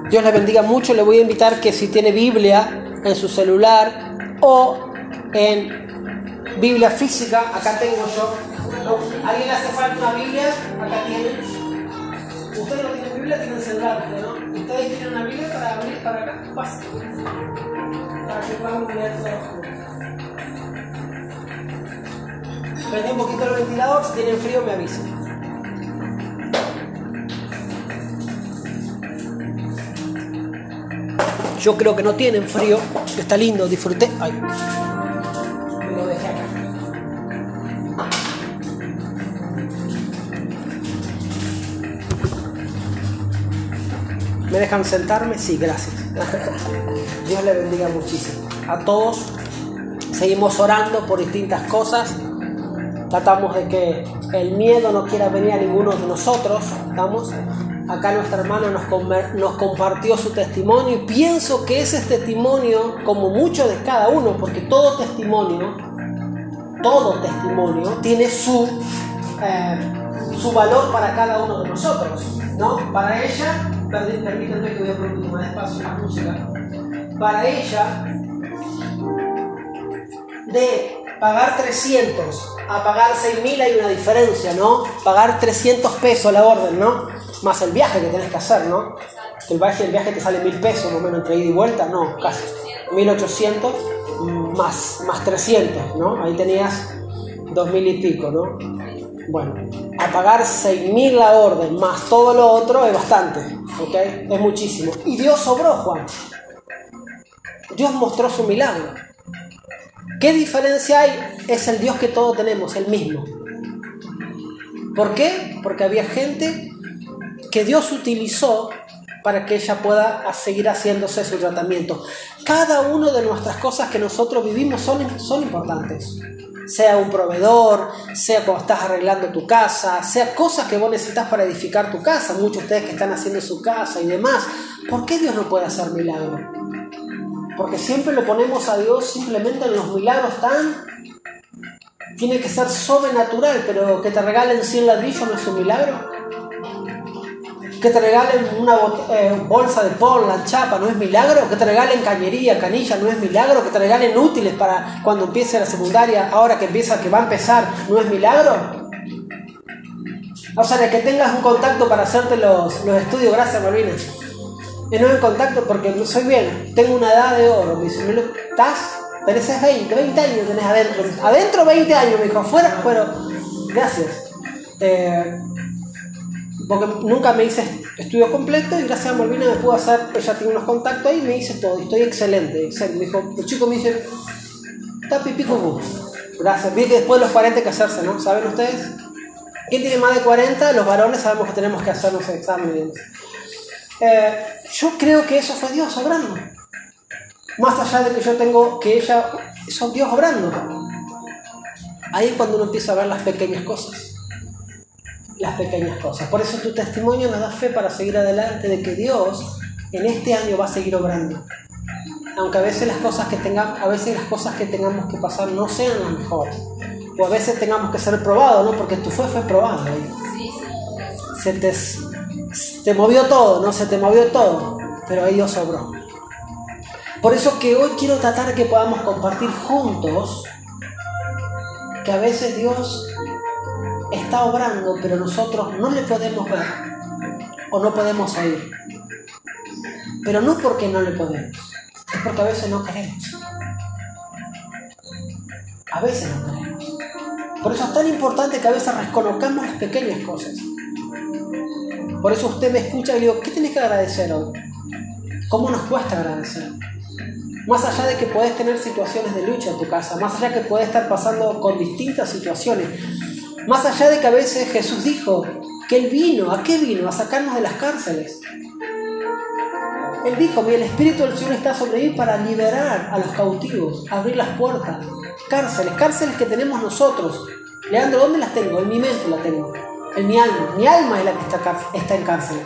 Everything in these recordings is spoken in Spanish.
Dios les bendiga mucho. Le voy a invitar que si tiene Biblia en su celular o en Biblia física, acá tengo yo. ¿Alguien le hace falta una Biblia? Acá tienen. Ustedes no tienen Biblia, tienen celular, ¿no? Ustedes tienen una Biblia para abrir para acá. Pasa. Para que podamos leer todos. Prendí un poquito el ventilador, si tienen frío me avisan. Yo creo que no tienen frío, está lindo, disfruté. Ay, lo dejé acá. ¿Me dejan sentarme? Sí, gracias. Dios le bendiga muchísimo. A todos seguimos orando por distintas cosas. Tratamos de que el miedo no quiera venir a ninguno de nosotros. ¿Estamos? Acá nuestra hermana nos compartió su testimonio y pienso que ese testimonio, como mucho de cada uno, porque todo testimonio tiene su valor para cada uno de nosotros, ¿no? Para ella, permítanme que voy a poner un poquito más despacio la música. Para ella, de pagar 300 a pagar 6.000 hay una diferencia, ¿no? Pagar 300 pesos la orden, ¿no? Más el viaje que tenés que hacer, ¿no? Que el viaje te sale 1.000 pesos, más o menos, entre ida y vuelta, no, casi 1.800 más 300, ¿no? Ahí tenías 2.000 y pico, ¿no? Bueno, a pagar 6.000 la orden más todo lo otro es bastante, ¿ok? Es muchísimo. Y Dios obró, Juan. Dios mostró su milagro. ¿Qué diferencia hay? Es el Dios que todos tenemos, el mismo. ¿Por qué? Porque había gente que Dios utilizó para que ella pueda seguir haciéndose su tratamiento. Cada una de nuestras cosas que nosotros vivimos son importantes. Sea un proveedor, sea cuando estás arreglando tu casa, sea cosas que vos necesitas para edificar tu casa. Muchos de ustedes que están haciendo su casa y demás. ¿Por qué Dios no puede hacer milagros? Porque siempre lo ponemos a Dios simplemente en los milagros tiene que ser sobrenatural, pero que te regalen 100 ladrillos no es un milagro. Que te regalen una bolsa de Portland, chapa, ¿no es milagro? Que te regalen cañería, canilla, ¿no es milagro? Que te regalen útiles para cuando empiece la secundaria, ahora que va a empezar, ¿no es milagro? O sea, que tengas un contacto para hacerte los estudios, gracias Malvina. No en contacto porque soy bien, tengo una edad de oro, me dice, tenés 20 años tenés adentro 20 años, me dijo, afuera, gracias. Porque nunca me hice estudio completo y gracias a Malvina me pudo hacer, ella tiene unos contactos ahí y me hice todo, y estoy excelente. Me dijo, el chico me dice, está pipí como. Gracias, vi que después de los 40 hay que hacerse, ¿no? ¿Saben ustedes? ¿Quién tiene más de 40? Los varones sabemos que tenemos que hacernos exámenes. Yo creo que eso fue Dios obrando. Más allá de que yo tengo que ella, son Dios obrando. Ahí es cuando uno empieza a ver las pequeñas cosas. Las pequeñas cosas. Por eso tu testimonio nos da fe para seguir adelante de que Dios en este año va a seguir obrando. Aunque a veces las cosas que tengamos que pasar no sean las mejores. O a veces tengamos que ser probados, ¿no? Porque tu fe fue probada ahí. Te movió todo, ¿no? Se te movió todo, pero ahí Dios obró. Por eso que hoy quiero tratar de que podamos compartir juntos que a veces Dios está obrando, pero nosotros no le podemos ver o no podemos oír. Pero no porque no le podemos, es porque a veces no queremos. A veces no queremos. Por eso es tan importante que a veces reconozcamos las pequeñas cosas. Por eso usted me escucha y le digo, ¿qué tienes que agradecer hoy? ¿Cómo nos cuesta agradecer? Más allá de que puedes tener situaciones de lucha en tu casa, más allá de que puedes estar pasando con distintas situaciones, más allá de que a veces Jesús dijo que Él vino, ¿a qué vino? A sacarnos de las cárceles. Él dijo, el Espíritu del Señor está sobre mí para liberar a los cautivos, abrir las puertas. Cárceles que tenemos nosotros. Leandro, ¿dónde las tengo? En mi mente las tengo. En mi alma. Mi alma es la que está en cárceles.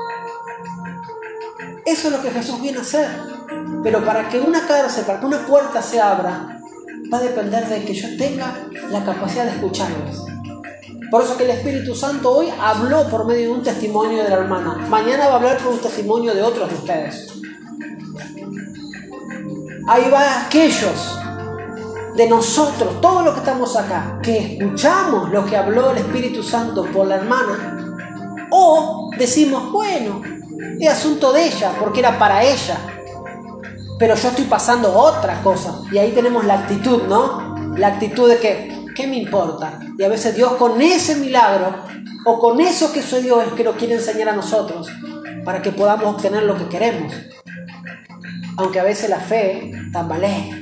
Eso es lo que Jesús viene a hacer. Pero para que una cárcel, para que una puerta se abra, va a depender de que yo tenga la capacidad de escucharlos. Por eso que el Espíritu Santo hoy habló por medio de un testimonio de la hermana. Mañana va a hablar por un testimonio de otros de ustedes. Ahí va aquellos de nosotros, todos los que estamos acá, que escuchamos lo que habló el Espíritu Santo por la hermana, o decimos, bueno, es asunto de ella, porque era para ella, pero yo estoy pasando otra cosa. Y ahí tenemos la actitud, ¿no? La actitud de que, ¿qué me importa? Y a veces Dios con ese milagro, o con eso que soy Dios, es que nos quiere enseñar a nosotros, para que podamos obtener lo que queremos. Aunque a veces la fe tambalea.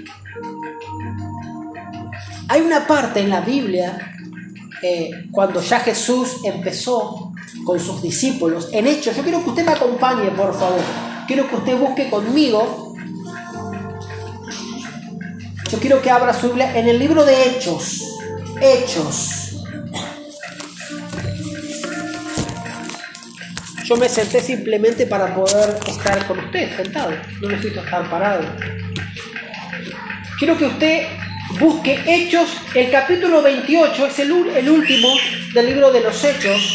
Hay una parte en la Biblia, cuando ya Jesús empezó con sus discípulos, en Hechos, yo quiero que usted me acompañe, por favor. Quiero que usted busque conmigo. Yo quiero que abra su Biblia en el libro de Hechos. Hechos. Yo me senté simplemente para poder estar con usted, sentado. No necesito estar parado. Quiero que usted busque Hechos, el capítulo 28, es el último del libro de los Hechos.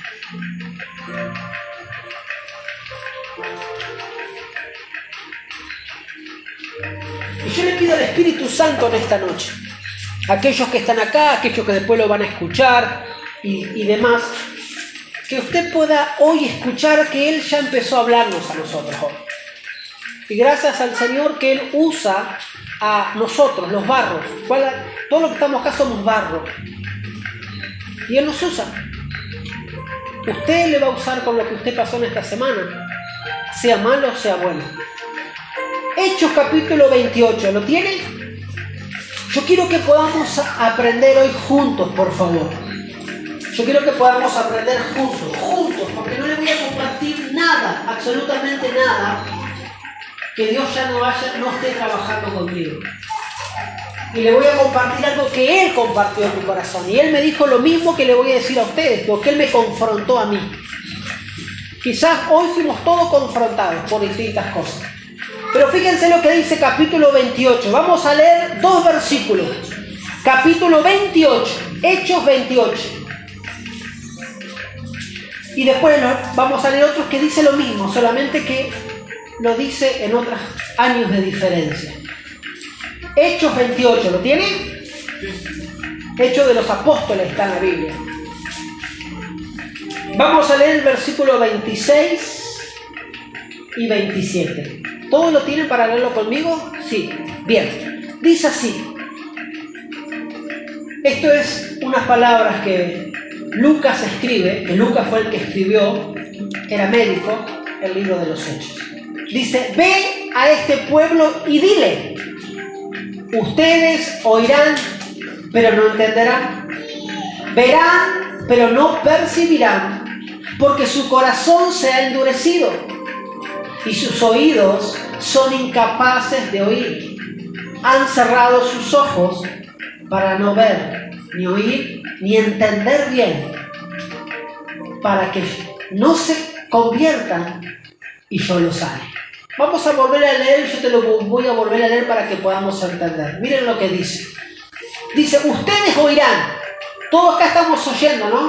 Y yo le pido al Espíritu Santo en esta noche, aquellos que están acá, aquellos que después lo van a escuchar y demás, que usted pueda hoy escuchar que Él ya empezó a hablarnos a nosotros hoy. Y gracias al Señor que Él usa a nosotros, los barros. Todos los que estamos acá somos barros. Y Él nos usa. Usted le va a usar con lo que usted pasó en esta semana, sea malo o sea bueno. Hechos capítulo 28, ¿lo tiene? Yo quiero que podamos aprender hoy juntos, por favor. Yo quiero que podamos aprender juntos, porque no le voy a compartir nada, absolutamente nada, que Dios ya no esté trabajando conmigo. Y le voy a compartir algo que Él compartió en mi corazón. Y Él me dijo lo mismo que le voy a decir a ustedes, porque Él me confrontó a mí. Quizás hoy fuimos todos confrontados por distintas cosas. Pero fíjense lo que dice capítulo 28. Vamos a leer 2 versículos. Capítulo 28, Hechos 28. Y después vamos a leer otros que dice lo mismo, solamente que lo dice en otros años de diferencia. Hechos 28, ¿lo tiene? Hechos de los Apóstoles está en la Biblia. Vamos a leer el versículo 26 y 27. ¿Todos lo tienen para leerlo conmigo? Sí. Bien. Dice así. Esto es unas palabras que Lucas escribe, que Lucas fue el que escribió, era médico, el libro de los Hechos. Dice, ve a este pueblo y dile, ustedes oirán, pero no entenderán, verán, pero no percibirán, porque su corazón se ha endurecido y sus oídos son incapaces de oír. Han cerrado sus ojos para no ver, ni oír, ni entender bien, para que no se conviertan y yo los sane. Vamos a volver a leer, yo te lo voy a volver a leer para que podamos entender. Miren lo que dice. Dice, ustedes oirán. Todos acá estamos oyendo, ¿no?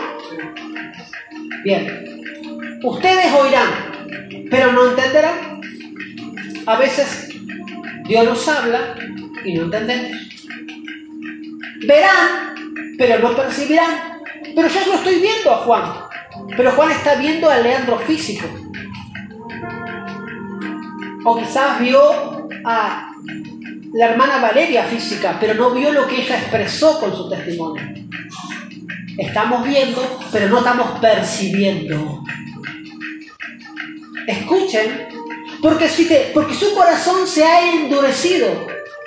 Bien. Ustedes oirán, pero no entenderán. A veces Dios nos habla y no entendemos. Verán, pero no percibirán. Pero yo no estoy viendo a Juan. Pero Juan está viendo a Leandro físico. O quizás vio a la hermana Valeria física, pero no vio lo que ella expresó con su testimonio. Estamos viendo, pero no estamos percibiendo. Escuchen, porque su corazón se ha endurecido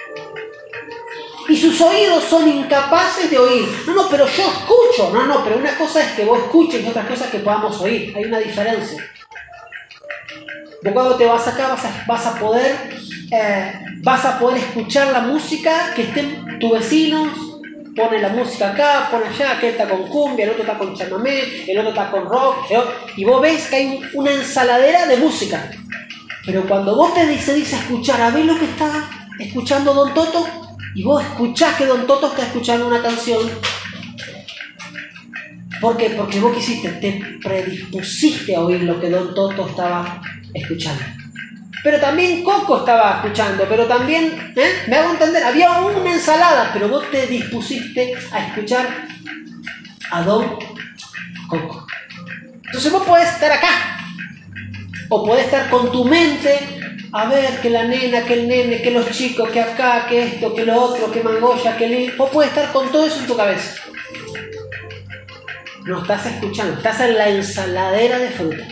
y sus oídos son incapaces de oír. No, pero yo escucho. No, pero una cosa es que vos escuches y otra cosa es que podamos oír. Hay una diferencia. Vos cuando te vas acá vas a poder escuchar la música que estén tus vecinos. Pone la música acá, pone allá, aquel está con cumbia, el otro está con chamamé, el otro está con rock, y vos ves que hay una ensaladera de música. Pero cuando vos te dice escuchar, a ver lo que está escuchando Don Toto, y vos escuchás que Don Toto está escuchando una canción, ¿Por qué? Porque vos quisiste, te predispusiste a oír lo que Don Toto estaba escuchando. Pero también Coco estaba escuchando, pero también, me hago entender, había una ensalada, pero vos te dispusiste a escuchar a Don Coco. Entonces vos podés estar acá, o podés estar con tu mente, a ver, que la nena, que el nene, que los chicos, que acá, que esto, que lo otro, que Mangoya, que vos podés estar con todo eso en tu cabeza. No estás escuchando, estás en la ensaladera de fruta.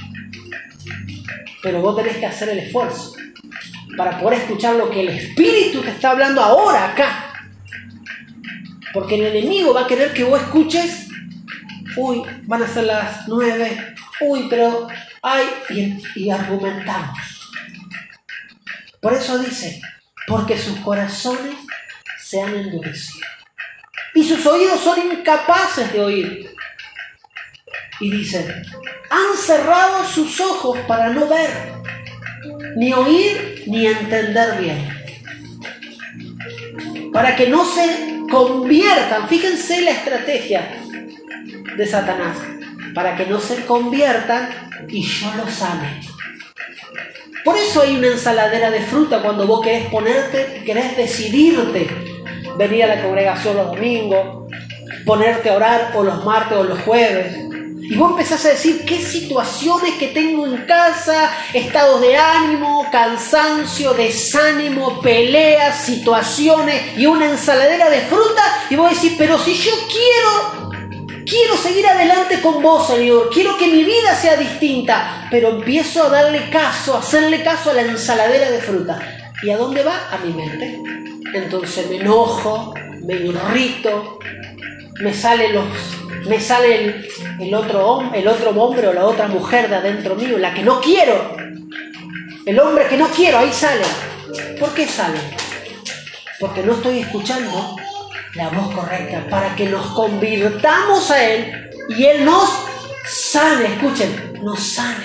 Pero vos tenés que hacer el esfuerzo para poder escuchar lo que el Espíritu te está hablando ahora, acá. Porque el enemigo va a querer que vos escuches, uy, van a ser las 9, uy, pero, ay, y argumentamos. Por eso dice, porque sus corazones se han endurecido y sus oídos son incapaces de oír. Y dice, han cerrado sus ojos para no ver, ni oír, ni entender bien. Para que no se conviertan, fíjense la estrategia de Satanás, para que no se conviertan y yo los sane. Por eso hay una ensaladera de fruta cuando vos querés ponerte, querés decidirte, venir a la congregación los domingos, ponerte a orar o los martes o los jueves. Y vos empezás a decir qué situaciones que tengo en casa, estados de ánimo, cansancio, desánimo, peleas, situaciones y una ensaladera de fruta. Y vos decís, pero si yo quiero seguir adelante con vos, Señor, quiero que mi vida sea distinta, pero empiezo a darle caso, a hacerle caso a la ensaladera de fruta. ¿Y a dónde va? A mi mente. Entonces me enojo, me irrito, me sale el otro hombre o la otra mujer de adentro mío, la que no quiero, el hombre que no quiero, ahí sale. ¿Por qué sale? Porque no estoy escuchando la voz correcta para que nos convirtamos a Él y Él nos sane. Escuchen, nos sane.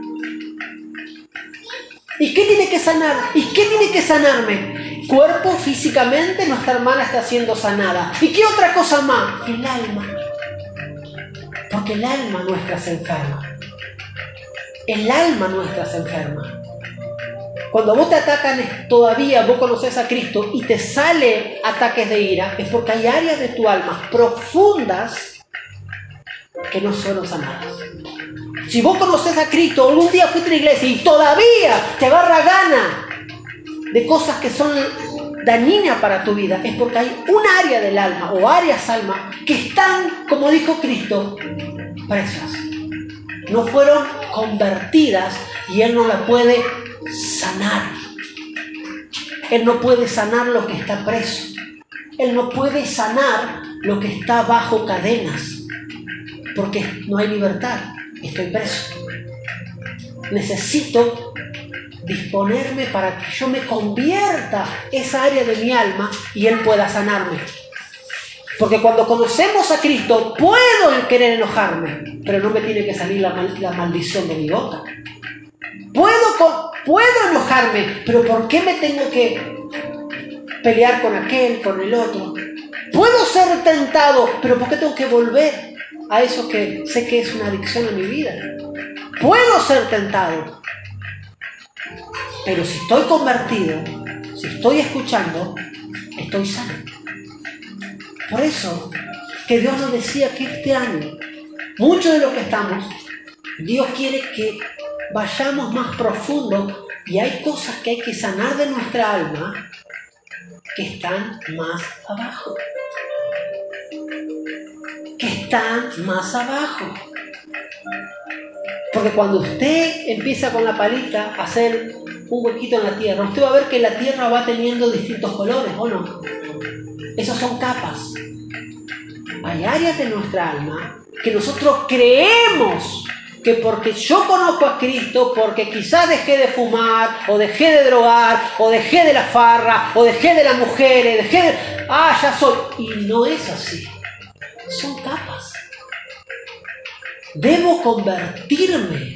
¿Y qué tiene que sanar? ¿Y qué tiene que sanarme? Cuerpo, físicamente, nuestra hermana está siendo sanada. ¿Y qué otra cosa más? El alma. Porque el alma nuestra se enferma. El alma nuestra se enferma. Cuando vos te atacan, todavía vos conoces a Cristo y te sale ataques de ira, es porque hay áreas de tu alma profundas que no fueron sanadas. Si vos conoces a Cristo, algún día fuiste a la iglesia y todavía te agarra gana de cosas que son dañinas para tu vida, es porque hay un área del alma o áreas almas que están, como dijo Cristo, presas. No fueron convertidas y Él no la puede sanar. Él no puede sanar lo que está preso. Él no puede sanar lo que está bajo cadenas, porque no hay libertad. Estoy preso. Necesito disponerme para que yo me convierta esa área de mi alma y Él pueda sanarme. Porque cuando conocemos a Cristo, puedo querer enojarme, pero no me tiene que salir la maldición de mi boca. Puedo enojarme, pero ¿por qué me tengo que pelear con aquel, con el otro? Puedo ser tentado, pero ¿por qué tengo que volver a eso que sé que es una adicción en mi vida? Puedo ser tentado, pero si estoy convertido, si estoy escuchando, estoy sano. Por eso que Dios nos decía que este año, muchos de los que estamos, Dios quiere que vayamos más profundo y hay cosas que hay que sanar de nuestra alma que están más abajo. Que están más abajo. Porque cuando usted empieza con la palita a hacer un huequito en la tierra, usted va a ver que la tierra va teniendo distintos colores, ¿o no? Esas son capas. Hay áreas de nuestra alma que nosotros creemos que porque yo conozco a Cristo, porque quizás dejé de fumar, o dejé de drogar, o dejé de la farra, o dejé de las mujeres, ya soy. Y no es así. Son capas. Debo convertirme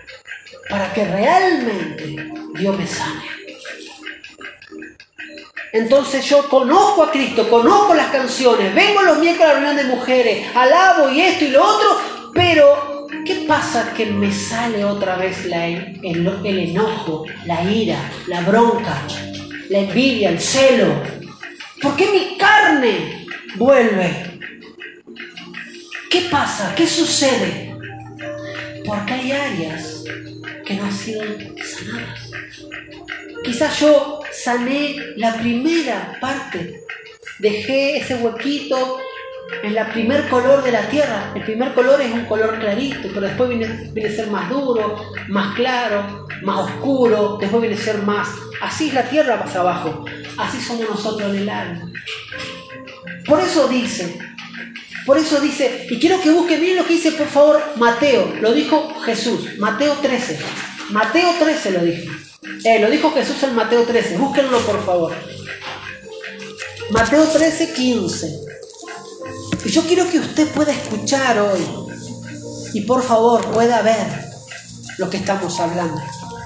para que realmente Dios me sane. Entonces yo conozco a Cristo, conozco las canciones, vengo los miércoles a la reunión de mujeres, alabo y esto y lo otro, pero ¿qué pasa que me sale otra vez el enojo, la ira, la bronca, la envidia, el celo? ¿Por qué mi carne vuelve? ¿Qué pasa? ¿Qué sucede? Porque hay áreas que no han sido sanadas. Quizás yo sané la primera parte, dejé ese huequito en el primer color de la tierra. El primer color es un color clarito, pero después viene a ser más duro, más claro, más oscuro, después viene a ser más... Así es la tierra más abajo, así somos nosotros en el alma. Por eso dice, y quiero que busquen bien lo que dice, por favor, Mateo, lo dijo Jesús, Mateo 13 lo dijo Jesús en Mateo 13, búsquenlo por favor. Mateo 13, 15. Y yo quiero que usted pueda escuchar hoy y por favor pueda ver lo que estamos hablando.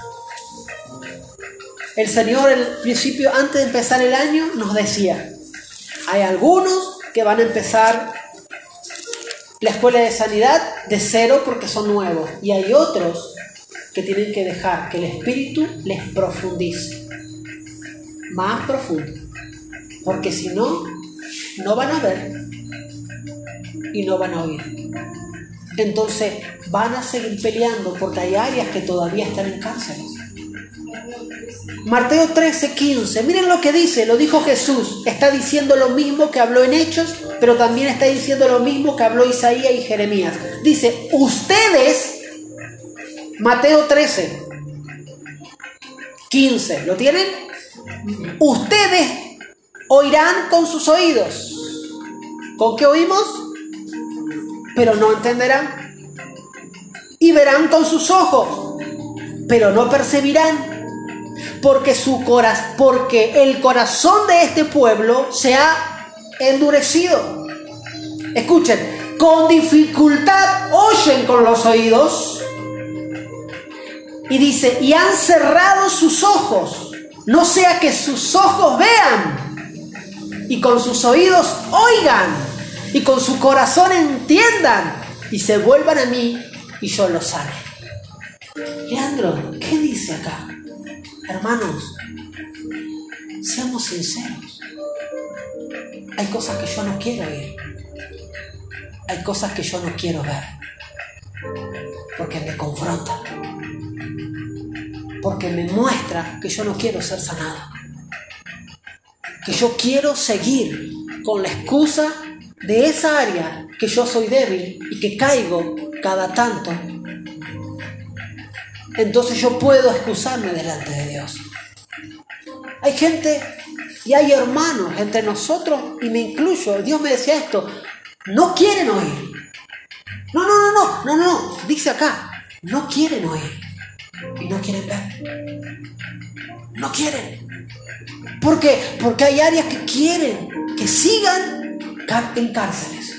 El Señor al principio, antes de empezar el año, nos decía, hay algunos que van a empezar la escuela de sanidad de cero porque son nuevos, y hay otros que tienen que dejar que el Espíritu les profundice, más profundo, porque si no, no van a ver y no van a oír. Entonces van a seguir peleando porque hay áreas que todavía están en cárceles. Mateo 13, 15, miren lo que dice, lo dijo Jesús, está diciendo lo mismo que habló en Hechos, pero también está diciendo lo mismo que habló Isaías y Jeremías. Dice, ustedes, Mateo 13, 15, ¿lo tienen? Ustedes oirán con sus oídos. ¿Con qué oímos? Pero no entenderán. Y verán con sus ojos, pero no percibirán. Porque el corazón de este pueblo se ha endurecido. Escuchen, con dificultad oyen con los oídos. Y dice, y han cerrado sus ojos, no sea que sus ojos vean, y con sus oídos oigan, y con su corazón entiendan, y se vuelvan a mí, y yo los sane. Leandro, ¿qué dice acá? Hermanos, seamos sinceros. Hay cosas que yo no quiero oír. Hay cosas que yo no quiero ver. Porque me confrontan. Porque me muestra que yo no quiero ser sanado. Que yo quiero seguir con la excusa de esa área que yo soy débil y que caigo cada tanto. Entonces yo puedo excusarme delante de Dios. Hay gente y hay hermanos entre nosotros, y me incluyo, Dios me decía esto, no quieren oír. No, dice acá, no quieren oír y no quieren ver. No quieren. ¿Por qué? Porque hay áreas que quieren que sigan en cárceles.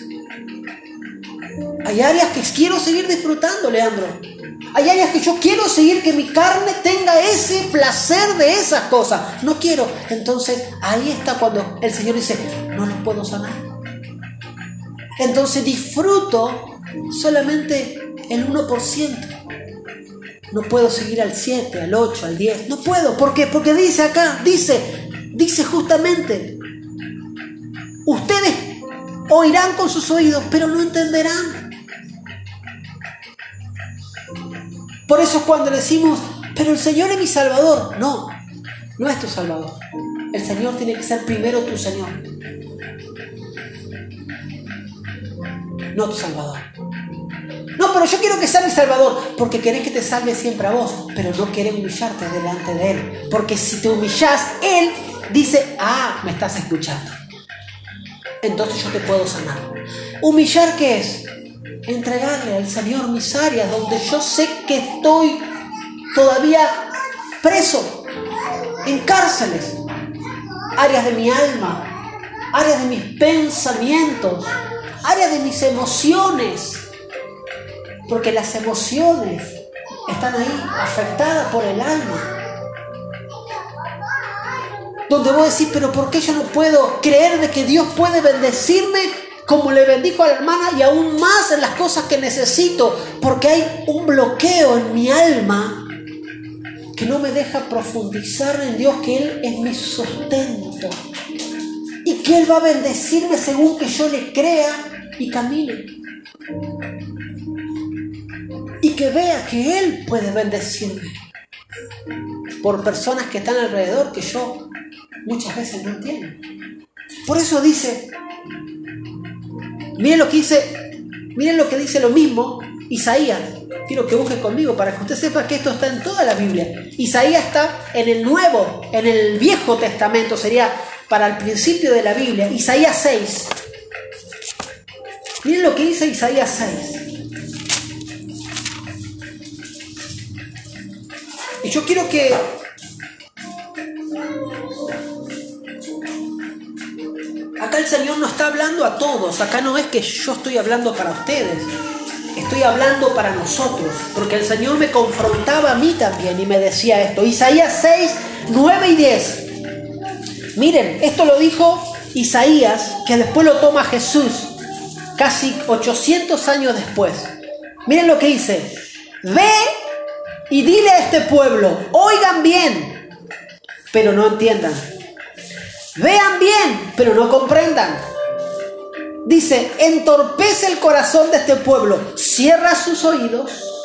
Hay áreas que quiero seguir disfrutando, Leandro. Hay áreas que yo quiero seguir, que mi carne tenga ese placer de esas cosas. No quiero. Entonces ahí está cuando el Señor dice, no los puedo sanar. Entonces disfruto solamente el 1%. No puedo seguir al 7, al 8, al 10. No puedo. ¿Por qué? Porque dice acá, dice justamente, ustedes oirán con sus oídos, pero no entenderán. Por eso cuando decimos, pero el Señor es mi Salvador. No es tu Salvador. El Señor tiene que ser primero tu Señor. No tu Salvador. No, pero yo quiero que sea mi Salvador, porque querés que te salve siempre a vos, pero no querés humillarte delante de Él. Porque si te humillás, Él dice, me estás escuchando. Entonces yo te puedo sanar. ¿Humillar qué es? Entregarle al Señor mis áreas donde yo sé que estoy todavía preso, en cárceles, áreas de mi alma, áreas de mis pensamientos, áreas de mis emociones, porque las emociones están ahí afectadas por el alma. donde vos decís, pero ¿por qué yo no puedo creer de que Dios puede bendecirme como le bendijo a la hermana y aún más en las cosas que necesito? Porque hay un bloqueo en mi alma que no me deja profundizar en Dios, que Él es mi sustento y que Él va a bendecirme según que yo le crea y camine. Y que vea que Él puede bendecirme por personas que están alrededor que yo muchas veces no entiendo. Por eso dice, miren lo que dice lo mismo Isaías. Quiero que busque conmigo para que usted sepa que esto está en toda la Biblia. Isaías está en el Viejo Testamento, sería para el principio de la Biblia. Isaías 6. Miren lo que dice Isaías 6. Y yo quiero que acá el Señor no está hablando a todos. Acá no es que yo estoy hablando para ustedes. Estoy hablando para nosotros. Porque el Señor me confrontaba a mí también y me decía esto. Isaías 6, 9 y 10. Miren, esto lo dijo Isaías, que después lo toma Jesús, casi 800 años después. Miren lo que dice. Ve y dile a este pueblo, oigan bien, pero no entiendan. Vean bien, pero no comprendan. Dice, entorpece el corazón de este pueblo, cierra sus oídos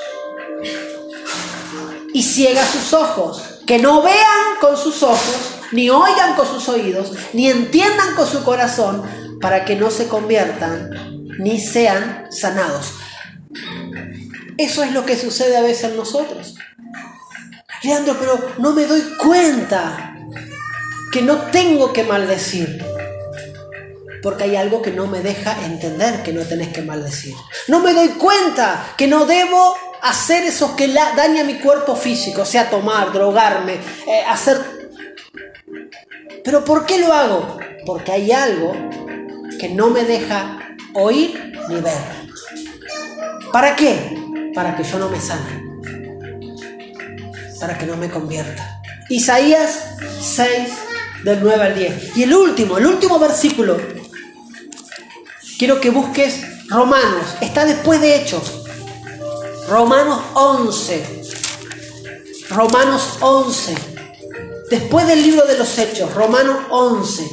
y ciega sus ojos, que no vean con sus ojos, ni oigan con sus oídos, ni entiendan con su corazón, para que no se conviertan, ni sean sanados. Eso es lo que sucede a veces en nosotros. Leandro, pero no me doy cuenta que no tengo que maldecir. Porque hay algo que no me deja entender que no tenés que maldecir. No me doy cuenta que no debo hacer eso que daña mi cuerpo físico, o sea, tomar, drogarme, hacer... ¿Pero por qué lo hago? Porque hay algo que no me deja oír ni ver. ¿Para qué? Para que yo no me sane, para que no me convierta. Isaías 6, del 9 al 10. Y el último versículo, quiero que busques Romanos, está después de Hechos. Romanos 11. Romanos 11. Después del libro de los Hechos, Romanos 11.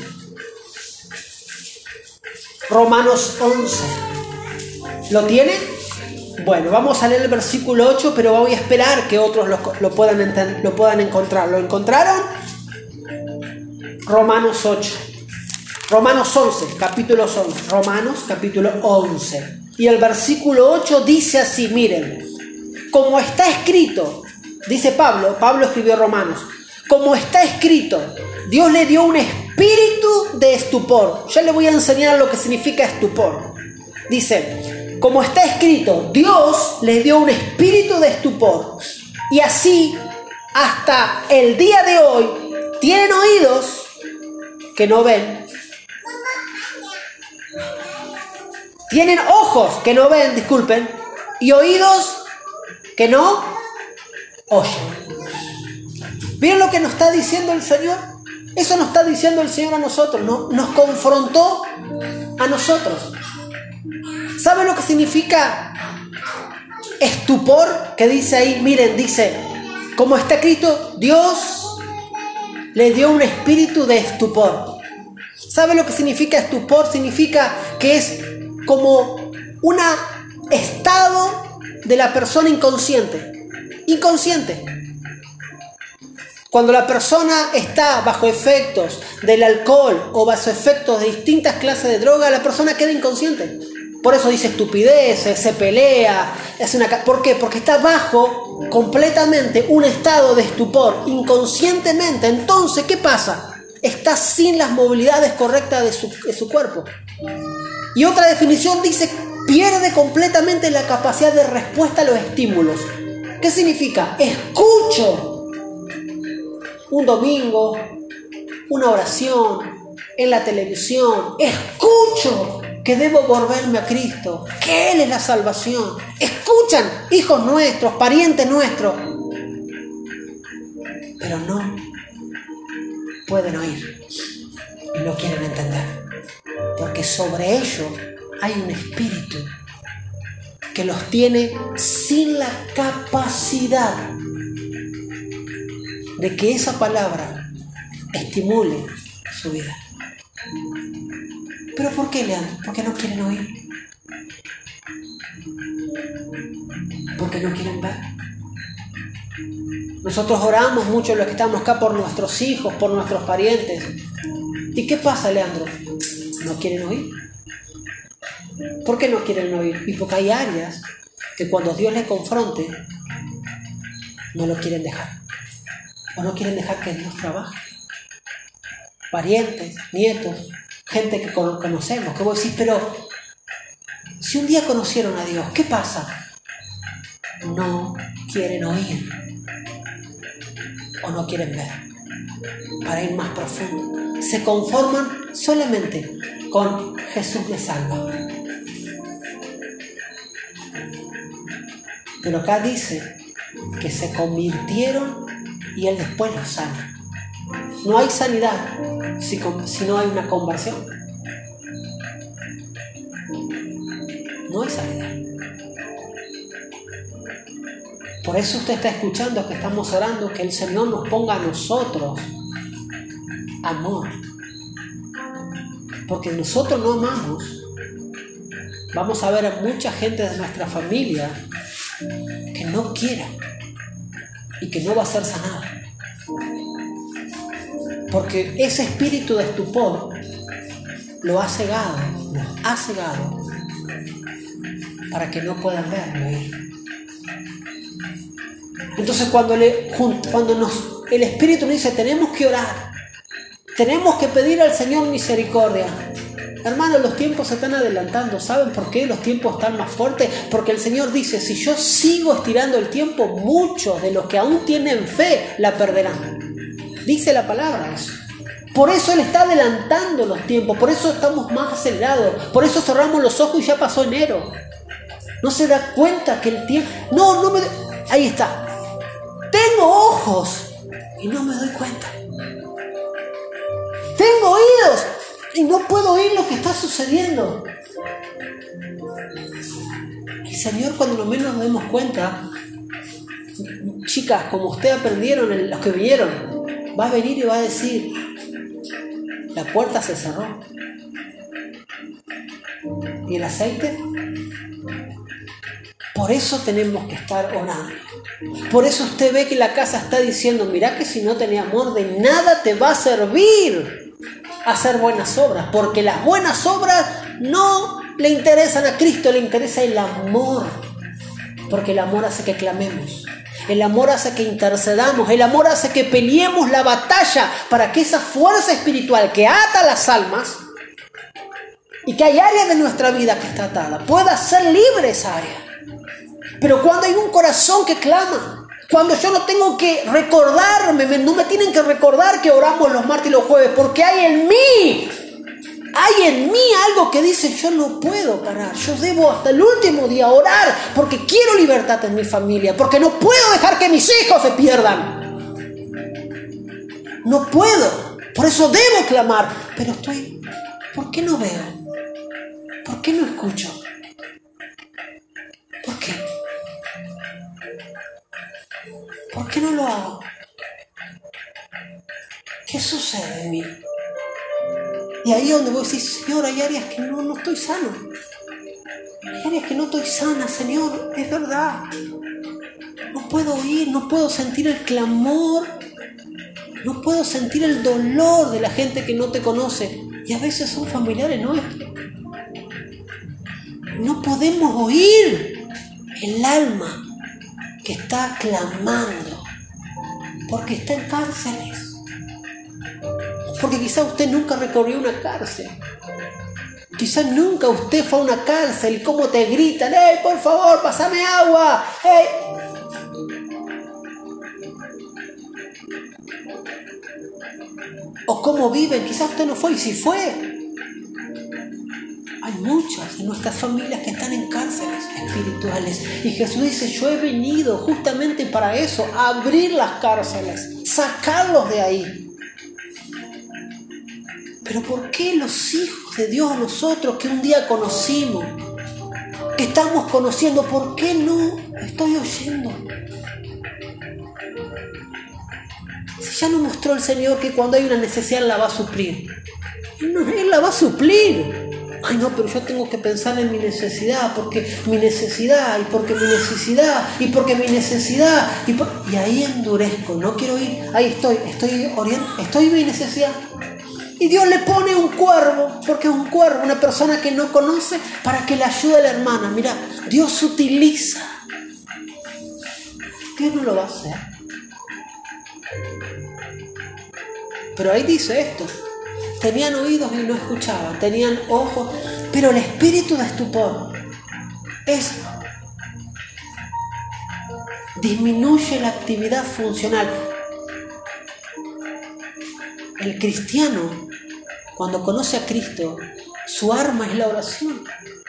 Romanos 11. ¿Lo tienen? Bueno, vamos a leer el versículo 8, pero voy a esperar que otros lo puedan encontrar. ¿Lo encontraron? Romanos 8. Romanos 11, capítulo 11. Romanos, capítulo 11. Y el versículo 8 dice así, miren. Como está escrito, dice Pablo escribió Romanos. Como está escrito, Dios le dio un espíritu de estupor. Ya le voy a enseñar lo que significa estupor. Dice, como está escrito, Dios les dio un espíritu de estupor. Y así, hasta el día de hoy, tienen oídos que no ven. Tienen ojos que no ven, disculpen. Y oídos que no oyen. ¿Vieron lo que nos está diciendo el Señor? Eso nos está diciendo el Señor a nosotros, ¿no? Nos confrontó a nosotros. ¿Saben lo que significa estupor? Que dice ahí, miren, dice, como está escrito, Dios le dio un espíritu de estupor. ¿Saben lo que significa estupor? Significa que es como un estado de la persona inconsciente. Inconsciente. Cuando la persona está bajo efectos del alcohol o bajo efectos de distintas clases de droga, la persona queda inconsciente. Por eso dice estupideces, se pelea, ¿por qué? Porque está bajo completamente un estado de estupor, inconscientemente. Entonces, ¿qué pasa? Está sin las movilidades correctas de su cuerpo. Y otra definición dice, pierde completamente la capacidad de respuesta a los estímulos. ¿Qué significa? Escucho un domingo, una oración, en la televisión, escucho que debo volverme a Cristo, que Él es la salvación. Escuchan hijos nuestros, parientes nuestros, pero no pueden oír y no quieren entender. Porque sobre ellos hay un espíritu que los tiene sin la capacidad de que esa palabra estimule su vida. ¿Pero por qué, Leandro? Porque no quieren oír. Porque no quieren ver. Nosotros oramos mucho los que estamos acá por nuestros hijos, por nuestros parientes. ¿Y qué pasa, Leandro? ¿No quieren oír? ¿Por qué no quieren oír? Y porque hay áreas que cuando Dios les confronte, no lo quieren dejar. O no quieren dejar que Dios trabaje. Parientes, nietos, gente que conocemos, que vos decís, pero si un día conocieron a Dios, ¿qué pasa? No quieren oír o no quieren ver. Para ir más profundo, se conforman solamente con Jesús les salva. Pero acá dice que se convirtieron y Él después los sana. No hay sanidad si no hay una conversión. No hay sanidad. Por eso usted está escuchando que estamos orando, que el Señor nos ponga a nosotros amor. Porque nosotros no amamos. Vamos a ver a mucha gente de nuestra familia que no quiere y que no va a ser sanada. Porque ese espíritu de estupor los ha cegado para que no puedan ver ni oír. Entonces cuando el Espíritu nos dice tenemos que orar, tenemos que pedir al Señor misericordia. Hermanos, los tiempos se están adelantando. ¿Saben por qué los tiempos están más fuertes? Porque el Señor dice, si yo sigo estirando el tiempo, muchos de los que aún tienen fe la perderán. Dice la palabra eso. Por eso Él está adelantando los tiempos, por eso estamos más acelerados, por eso cerramos los ojos y ya pasó enero. No se da cuenta que el tiempo... Ahí está. Tengo ojos y no me doy cuenta. Tengo oídos y no puedo oír lo que está sucediendo. El Señor, cuando menos nos demos cuenta, chicas, como ustedes aprendieron, los que vinieron, va a venir y va a decir, la puerta se cerró. ¿Y el aceite? Por eso tenemos que estar orando. Por eso usted ve que la casa está diciendo, mirá que si no tenés amor, de nada te va a servir hacer buenas obras. Porque las buenas obras no le interesan a Cristo, le interesa el amor. Porque el amor hace que clamemos. El amor hace que intercedamos. El amor hace que peleemos la batalla para que esa fuerza espiritual que ata las almas y que hay áreas de nuestra vida que está atada, pueda ser libre esa área. Pero cuando hay un corazón que clama, cuando yo no tengo que recordarme, no me tienen que recordar que oramos los martes y los jueves, porque hay en mí algo que dice, yo no puedo parar, yo debo hasta el último día orar, porque quiero libertad en mi familia, porque no puedo dejar que mis hijos se pierdan. No puedo, por eso debo clamar, pero ¿por qué no veo? ¿Por qué no escucho? ¿Por qué? ¿Por qué no lo hago? ¿Qué sucede en mí? Y ahí es donde voy a decir, Señor, hay áreas que no estoy sano. Hay áreas que no estoy sana, Señor, es verdad. No puedo oír, no puedo sentir el clamor, no puedo sentir el dolor de la gente que no te conoce. Y a veces son familiares nuestros. No podemos oír el alma que está clamando porque está en cárceles. Porque quizá usted nunca recorrió una cárcel. Quizá nunca usted fue a una cárcel y cómo te gritan, ¡hey, por favor, pásame agua! ¡Hey! O cómo viven, quizá usted no fue y si fue. Hay muchas de nuestras familias que están en cárceles espirituales. Y Jesús dice, yo he venido justamente para eso, a abrir las cárceles, sacarlos de ahí. Pero ¿por qué los hijos de Dios, nosotros que un día conocimos, que estamos conociendo, por qué no estoy oyendo? Si ya nos mostró el Señor que cuando hay una necesidad Él la va a suplir. Él la va a suplir. Ay, no, pero yo tengo que pensar en mi necesidad, porque mi necesidad, y porque mi necesidad, y porque mi necesidad, y ahí endurezco, no quiero ir, ahí estoy en mi necesidad. Y Dios le pone un cuervo, porque es un cuervo, una persona que no conoce, para que le ayude a la hermana. Mira, Dios utiliza. Dios no lo va a hacer. Pero ahí dice esto. Tenían oídos y no escuchaban, tenían ojos, pero el espíritu de estupor disminuye la actividad funcional. El cristiano, cuando conoce a Cristo, su arma es la oración.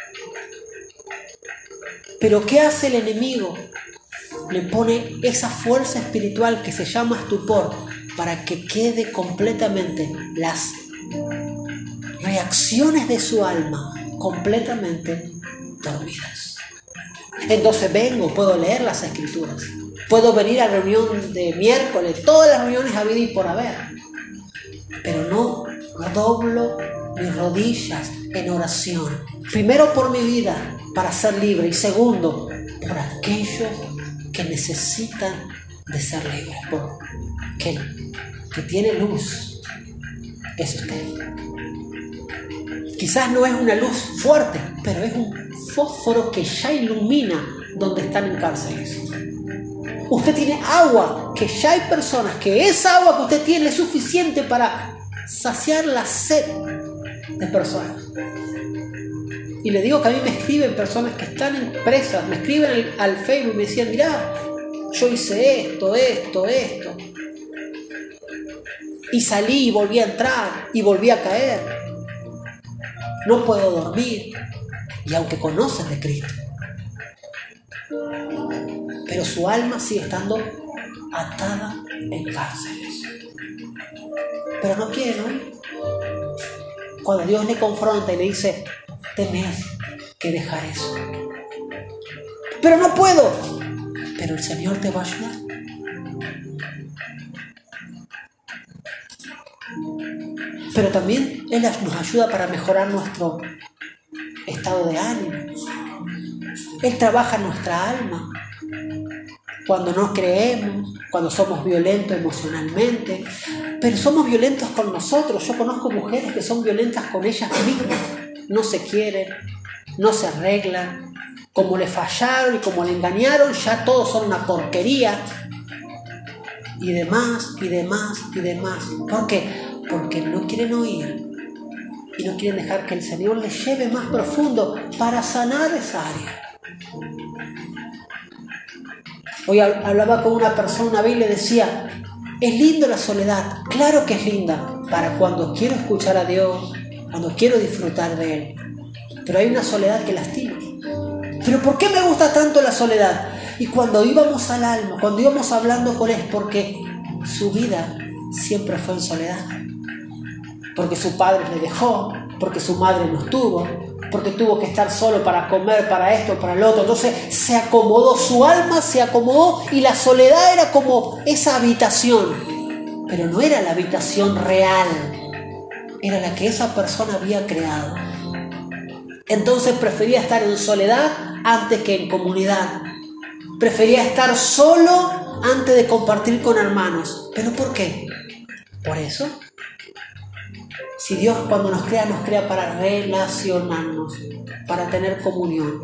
Pero ¿qué hace el enemigo? Le pone esa fuerza espiritual que se llama estupor para que quede completamente las reacciones de su alma completamente dormidas. Entonces puedo leer las escrituras, puedo venir a reunión de miércoles, todas las reuniones habidas y por haber, pero no doblo mis rodillas en oración, primero por mi vida para ser libre, y segundo por aquellos que necesitan de ser libres, porque el que tiene luz es usted. Quizás no es una luz fuerte, pero es un fósforo que ya ilumina donde están en cárceles. Usted tiene agua, que ya hay personas que esa agua que usted tiene es suficiente para saciar la sed de personas. Y le digo que a mí me escriben personas que están presas, me escriben al Facebook y me decían, mirá, yo hice esto. Y salí y volví a entrar y volví a caer. No puedo dormir, y aunque conocen de Cristo, pero su alma sigue estando atada en cárceles. Pero no quieren oír. Cuando Dios le confronta y le dice, tenés que dejar eso. Pero no puedo. Pero el Señor te va a ayudar. Pero también Él nos ayuda para mejorar nuestro estado de ánimo. Él trabaja en nuestra alma. Cuando no creemos, cuando somos violentos emocionalmente, pero somos violentos con nosotros. Yo conozco mujeres que son violentas con ellas mismas. No se quieren, no se arreglan. Como le fallaron y como le engañaron, ya todos son una porquería. Y demás. ¿Por qué? Porque no quieren oír y no quieren dejar que el Señor les lleve más profundo para sanar esa área. Hoy hablaba con una persona una vez y le decía, es lindo la soledad, claro que es linda, para cuando quiero escuchar a Dios, cuando quiero disfrutar de Él, pero hay una soledad que lastima. ¿Pero por qué me gusta tanto la soledad? Y cuando íbamos al alma, cuando íbamos hablando con Él, porque su vida siempre fue en soledad. Porque su padre le dejó, porque su madre no estuvo, porque tuvo que estar solo para comer, para esto, para lo otro. Entonces se acomodó, su alma se acomodó y la soledad era como esa habitación. Pero no era la habitación real, era la que esa persona había creado. Entonces prefería estar en soledad antes que en comunidad. Prefería estar solo antes de compartir con hermanos. ¿Pero por qué? Por eso. Si Dios cuando nos crea para relacionarnos, para tener comunión.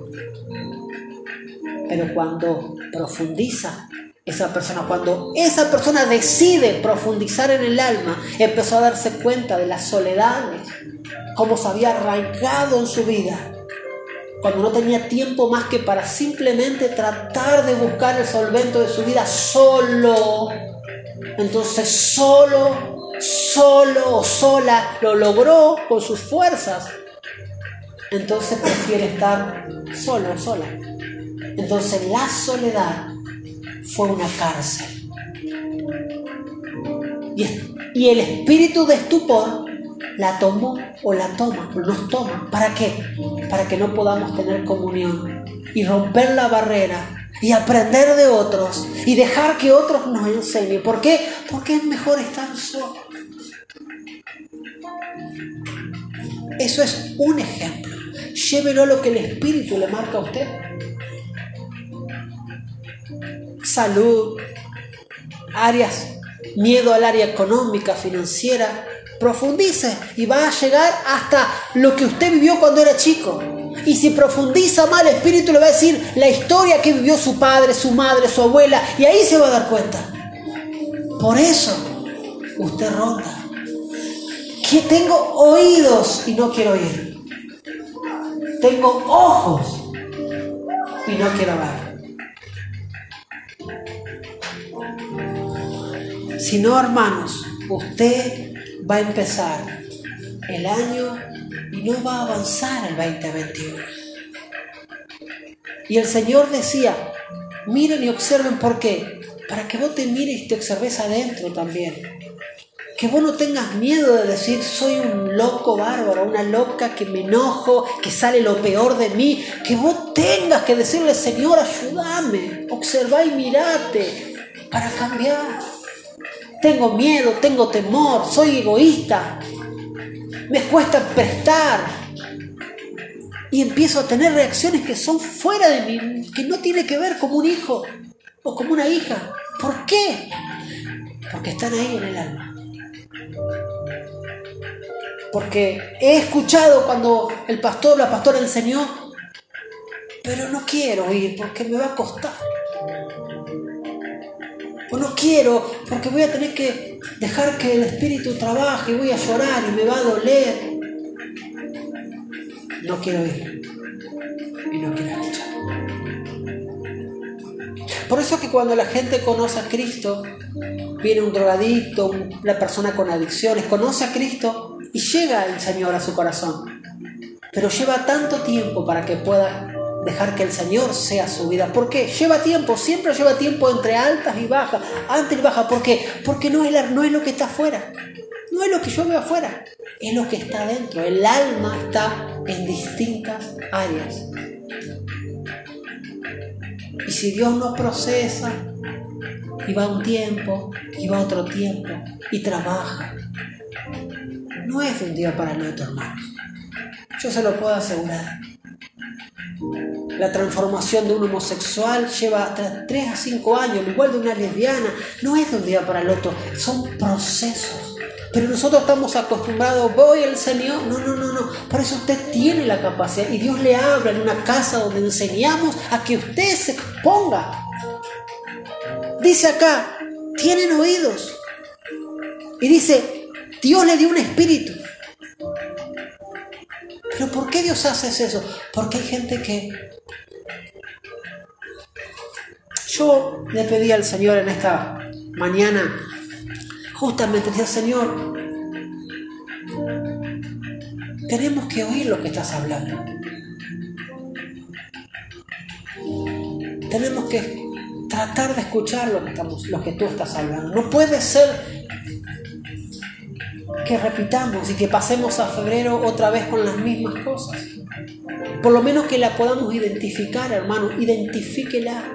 Pero cuando profundiza cuando esa persona decide profundizar en el alma, empezó a darse cuenta de las soledades, cómo se había arraigado en su vida, cuando no tenía tiempo más que para simplemente tratar de buscar el solvento de su vida solo. Entonces solo o sola lo logró con sus fuerzas. Entonces prefiere estar solo o sola. Entonces la soledad fue una cárcel. Y el espíritu de estupor la tomó o la toma, o nos toma. ¿Para qué? Para que no podamos tener comunión y romper la barrera y aprender de otros y dejar que otros nos enseñen. ¿Por qué? Porque es mejor estar solo. Eso es un ejemplo. Llévelo a lo que el Espíritu le marca a usted. Salud, áreas, miedo al área económica, financiera. Profundice y va a llegar hasta lo que usted vivió cuando era chico. Y si profundiza más, el Espíritu le va a decir la historia que vivió su padre, su madre, su abuela, y ahí se va a dar cuenta. Por eso usted ronda. Que tengo oídos y no quiero oír. Tengo ojos y no quiero ver. Si no, hermanos, usted va a empezar el año y no va a avanzar el 2021. Y el Señor decía, miren y observen. ¿Por qué? Para que vos te mires y te observes adentro también. Que vos no tengas miedo de decir, soy un loco bárbaro, una loca, que me enojo, que sale lo peor de mí. Que vos tengas que decirle, Señor, ayúdame, observá y mirate para cambiar. Tengo miedo, tengo temor, soy egoísta, me cuesta prestar. Y empiezo a tener reacciones que son fuera de mí, que no tiene que ver como un hijo o como una hija. ¿Por qué? Porque están ahí en el alma. Porque he escuchado cuando el pastor, la pastora enseñó, pero no quiero ir porque me va a costar. O no quiero porque voy a tener que dejar que el Espíritu trabaje y voy a llorar y me va a doler. No quiero ir y no quiero escuchar. Por eso es que cuando la gente conoce a Cristo, viene un drogadicto, una persona con adicciones, conoce a Cristo y llega el Señor a su corazón. Pero lleva tanto tiempo para que pueda dejar que el Señor sea su vida. ¿Por qué? Lleva tiempo, siempre lleva tiempo entre altas y bajas, altas y bajas. ¿Por qué? Porque no es lo que está afuera, no es lo que yo veo afuera, es lo que está adentro. El alma está en distintas áreas. Y si Dios no procesa, y va un tiempo, y va otro tiempo, y trabaja, no es de un día para el otro, hermanos. Yo se lo puedo asegurar. La transformación de un homosexual lleva 3 a 5 años, igual de una lesbiana, no es de un día para el otro, son procesos. Pero nosotros estamos acostumbrados, voy al Señor, no. Por eso usted tiene la capacidad y Dios le habla en una casa donde enseñamos a que usted se exponga. Dice acá, tienen oídos. Y dice, Dios le dio un espíritu. ¿Pero por qué Dios hace eso? Porque hay gente que... Yo le pedí al Señor en esta mañana, justamente decía, Señor, tenemos que oír lo que estás hablando. Tenemos que tratar de escuchar lo que tú estás hablando. No puede ser que repitamos y que pasemos a febrero otra vez con las mismas cosas. Por lo menos que la podamos identificar, hermano, identifíquela.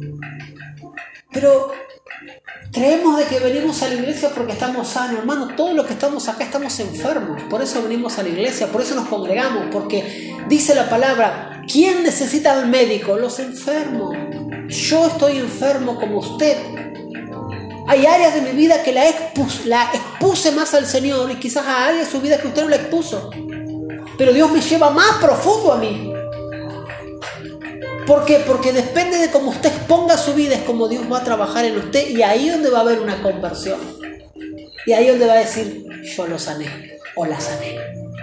Pero creemos de que venimos a la iglesia porque estamos sanos, hermano. Todos los que estamos acá estamos enfermos. Por eso venimos a la iglesia, por eso nos congregamos. Porque dice la palabra, ¿quién necesita al médico? Los enfermos. Yo estoy enfermo como usted. Hay áreas de mi vida que la expuse más al Señor y quizás a áreas de su vida que usted no la expuso. Pero Dios me lleva más profundo a mí. ¿Por qué? Porque depende de cómo usted exponga su vida, es como Dios va a trabajar en usted y ahí donde va a haber una conversión. Y ahí donde va a decir, yo lo sané o la sané.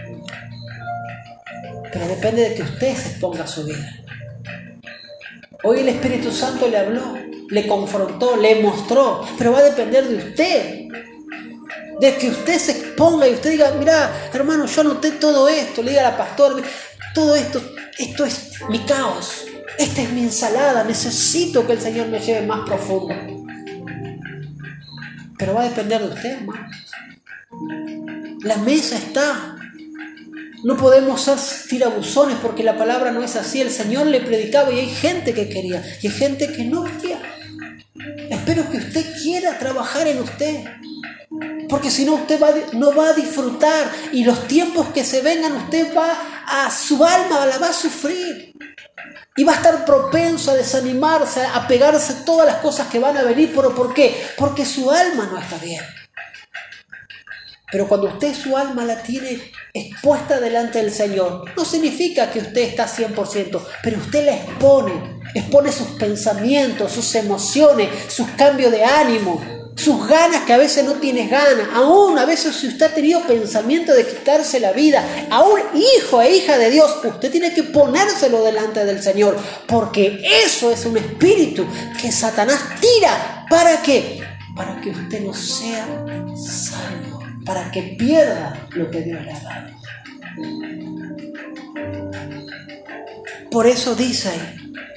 Pero depende de que usted se exponga su vida. Hoy el Espíritu Santo le habló, le confrontó, le mostró, pero va a depender de usted. De que usted se exponga y usted diga, mira, hermano, yo anoté todo esto, le diga a la pastora, todo esto es mi caos, esta es mi ensalada, necesito que el Señor me lleve más profundo. Pero va a depender de usted, hermano. La mesa está. No podemos ser tirabuzones porque la palabra no es así. El Señor le predicaba y hay gente que quería y hay gente que no quería. Espero que usted quiera trabajar en usted, porque si no usted no va a disfrutar, y los tiempos que se vengan su alma la va a sufrir y va a estar propenso a desanimarse, a pegarse todas las cosas que van a venir. ¿Pero por qué? Porque su alma no está bien. Pero cuando usted su alma la tiene expuesta delante del Señor, no significa que usted está 100%, pero usted la expone sus pensamientos, sus emociones, sus cambios de ánimo, sus ganas que a veces no tienes ganas. Aún a veces si usted ha tenido pensamiento de quitarse la vida, aún hijo e hija de Dios, usted tiene que ponérselo delante del Señor, porque eso es un espíritu que Satanás tira. ¿Para qué? Para que usted no sea salvo, para que pierda lo que Dios le ha dado. Por eso dice ahí.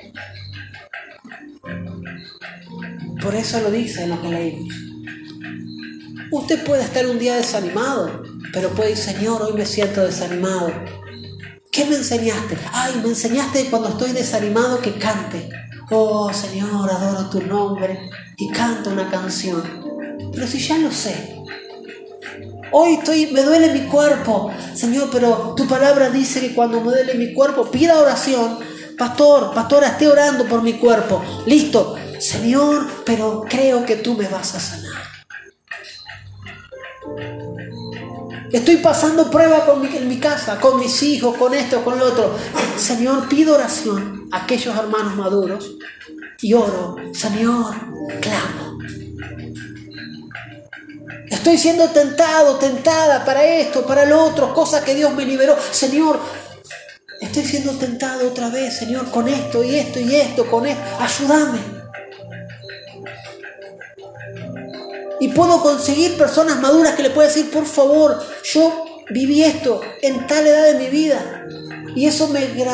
Por eso lo dice en lo que leímos. Usted puede estar un día desanimado, pero puede decir: Señor, hoy me siento desanimado. ¿Qué me enseñaste? Ay, me enseñaste cuando estoy desanimado que cante. Oh, Señor, adoro tu nombre. Y canto una canción. Pero si ya lo sé. Hoy me duele mi cuerpo. Señor, pero tu palabra dice que cuando me duele mi cuerpo, pida oración. Pastora, esté orando por mi cuerpo. Listo. Señor, pero creo que tú me vas a sanar. Estoy pasando prueba en mi casa, con mis hijos, con esto, con lo otro. Señor, pido oración a aquellos hermanos maduros y oro. Señor, clamo. Estoy siendo tentada para esto, para lo otro, cosas que Dios me liberó. Señor, estoy siendo tentado otra vez, Señor, con esto y esto y esto, con esto. Ayúdame. Y puedo conseguir personas maduras que le puedan decir: por favor, yo viví esto en tal edad de mi vida. Y eso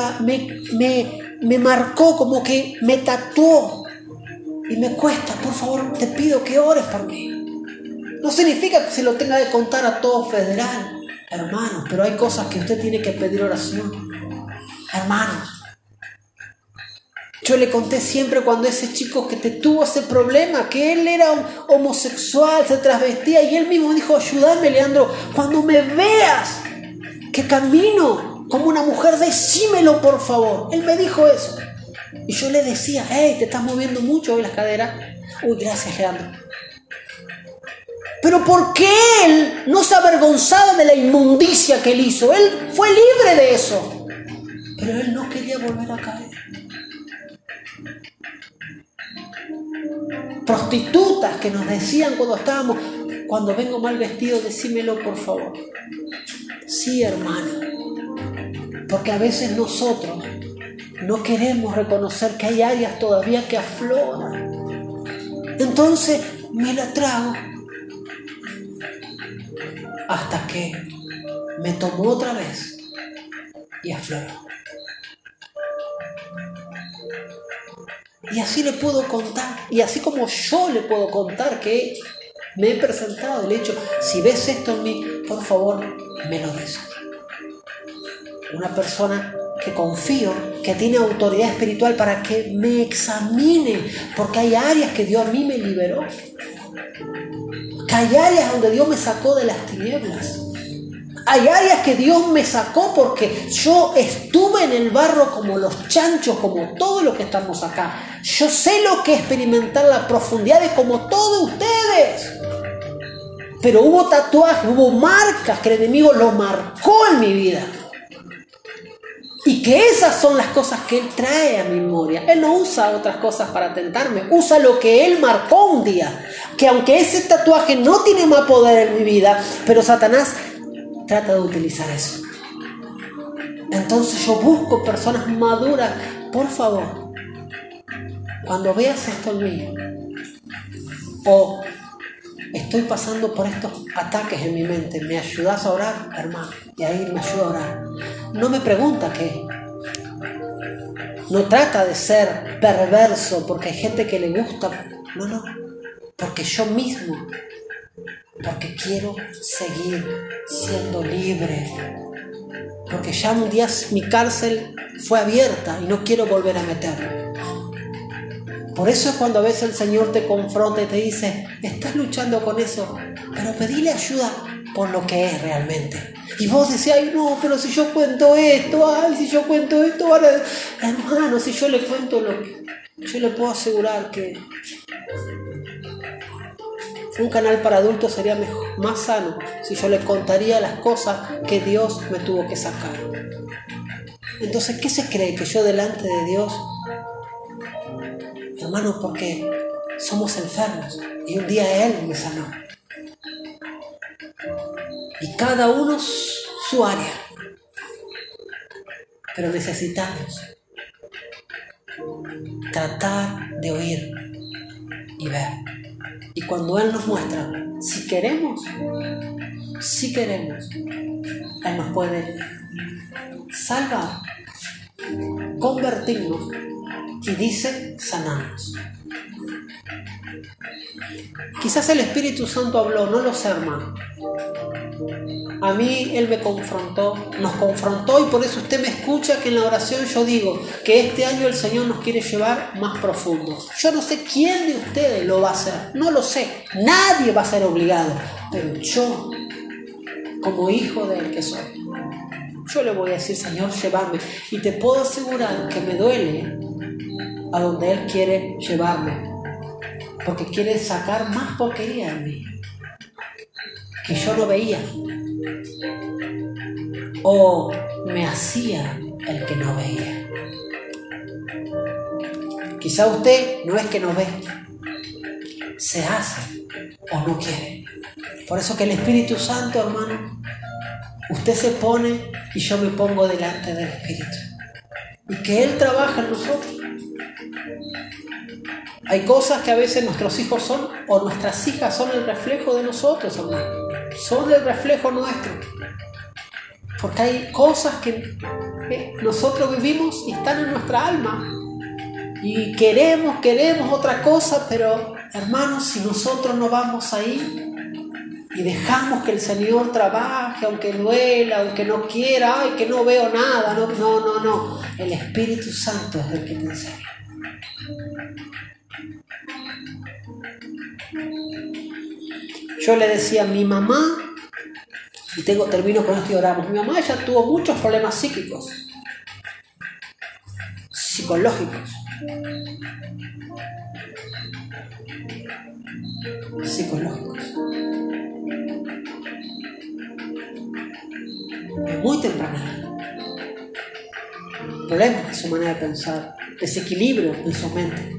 me marcó, como que me tatuó. Y me cuesta, por favor, te pido que ores por mí. No significa que se lo tenga que contar a todo federal, hermanos, pero hay cosas que usted tiene que pedir oración. Hermanos, yo le conté siempre cuando ese chico que tuvo ese problema, que él era un homosexual, se transvestía, y él mismo dijo: ayúdame, Leandro, cuando me veas que camino como una mujer, decímelo por favor. Él me dijo eso. Y yo le decía: hey, te estás moviendo mucho hoy las caderas. Uy, gracias, Leandro. Pero ¿por qué él no se avergonzaba de la inmundicia que él hizo? Él fue libre de eso. Pero él no quería volver a caer. Prostitutas que nos decían cuando vengo mal vestido, decímelo por favor. Sí, hermano. Porque a veces nosotros no queremos reconocer que hay áreas todavía que afloran. Entonces me la trago hasta que me tomó otra vez y afloró. Y así le puedo contar, y así como yo le puedo contar que me he presentado, le he dicho: si ves esto en mí, por favor, me lo dices. Una persona que confío, que tiene autoridad espiritual para que me examine, porque hay áreas que Dios a mí me liberó, que hay áreas donde Dios me sacó de las tinieblas. Hay áreas que Dios me sacó porque yo estuve en el barro como los chanchos, como todos los que estamos acá. Yo sé lo que es experimentar la profundidad de como todos ustedes. Pero hubo tatuajes, hubo marcas que el enemigo lo marcó en mi vida. Y que esas son las cosas que Él trae a mi memoria. Él no usa otras cosas para tentarme. Usa lo que Él marcó un día. Que aunque ese tatuaje no tiene más poder en mi vida, pero Satanás trata de utilizar eso. Entonces yo busco personas maduras. Por favor, cuando veas esto en mí, o estoy pasando por estos ataques en mi mente, ¿me ayudas a orar, hermano? Y ahí me ayuda a orar. No me pregunta qué. No trata de ser perverso porque hay gente que le gusta. No. Porque yo mismo porque quiero seguir siendo libre. Porque ya un día mi cárcel fue abierta y no quiero volver a meterme. Por eso es cuando a veces el Señor te confronta y te dice, estás luchando con eso, pero pedile ayuda por lo que es realmente. Y vos decís, ay no, pero si yo cuento esto, ahora, hermano, si yo le cuento lo que... Yo le puedo asegurar que un canal para adultos sería más sano si yo le contaría las cosas que Dios me tuvo que sacar. Entonces, ¿qué se cree? ¿Que yo delante de Dios? Hermano, porque somos enfermos y un día Él me sanó. Y cada uno su área. Pero necesitamos tratar de oír y ver. Y cuando Él nos muestra, si queremos, Él nos puede salvar, convertirnos y dice sanarnos. Quizás el Espíritu Santo habló, no lo sé, hermano. A mí Él nos confrontó y por eso usted me escucha que en la oración yo digo que este año el Señor nos quiere llevar más profundo. Yo no sé quién de ustedes lo va a hacer, no lo sé, nadie va a ser obligado, pero yo, como hijo de Él que soy, yo le voy a decir, Señor, llévame, y te puedo asegurar que me duele a donde Él quiere llevarme, porque quiere sacar más porquería en mí que yo no veía, o me hacía el que no veía. Quizá usted no es que no ve, se hace o no quiere. Por eso que el Espíritu Santo, hermano, usted se pone y yo me pongo delante del Espíritu, y que Él trabaja en nosotros. Hay cosas que a veces nuestros hijos son, o nuestras hijas son el reflejo de nosotros, hermano. Son el reflejo nuestro. Porque hay cosas que nosotros vivimos y están en nuestra alma. Y queremos otra cosa, pero hermanos, si nosotros no vamos ahí y dejamos que el Señor trabaje, aunque duela, aunque no quiera, ay, que no veo nada, no. El Espíritu Santo es el que te enseña. Yo le decía a mi mamá, y termino con esto y oramos, mi mamá ella tuvo muchos problemas psicológicos. Muy temprano. Problemas en su manera de pensar, desequilibrio en su mente.